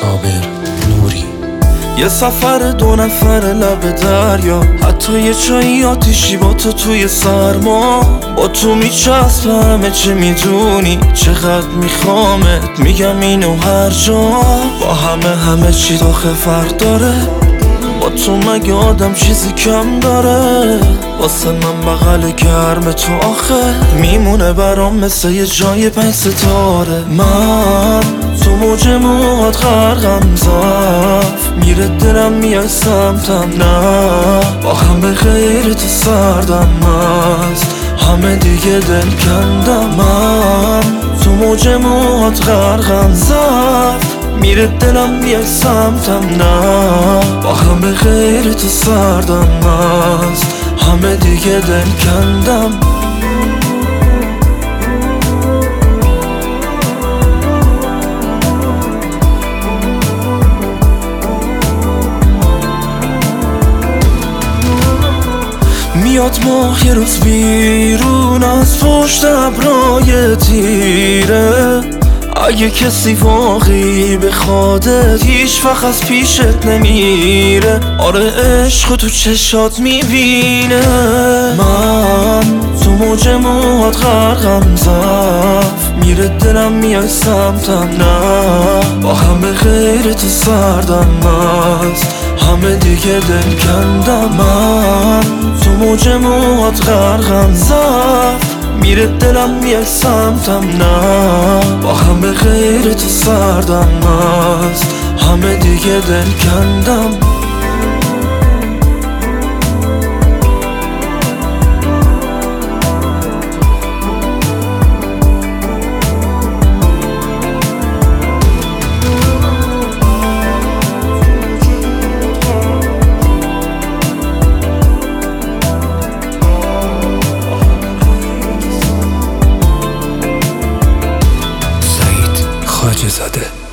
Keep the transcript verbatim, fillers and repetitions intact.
صابر نوری. یه سفر دو نفر لب دریا، حتی یه چایی آتیشی با تو توی سرما. با تو میچسب همه چه میدونی، چقدر میخوامت میگم اینو هر جا. با همه همه چی داخل فرق داره، با تو مگه آدم چیزی کم داره. واسه من بغل گرم تو آخه میمونه برام مثل یه جای پنج ستاره. من تو موج موهات غرقم زف، میره دلم میای سمتم، نه با هم به غیر تو سردم است، همه دیگه دل کندم. من تو موج موهات غرقم زف، میره دلم میای سمتم، نه با هم به غیر تو سردم است، همه دیگه دل کندم. میاد ماه یه روز بیرون از پشت ابرای تیره، اگه کسی واقعی بخوادت هیچ وقت از پیشت نمیره. آره عشق تو چشات میبینه. من تو موج موهات غرقم زف، میره دلم میای سمتم، نه با هم به غیر تو سردم است، همه دیگه دل کندم. من تو موج موهات غرقم زف، میره دلم میای سمتم، نه با هم به غیر تو سردم است، همه دیگه دل کندم. خواجه زاده.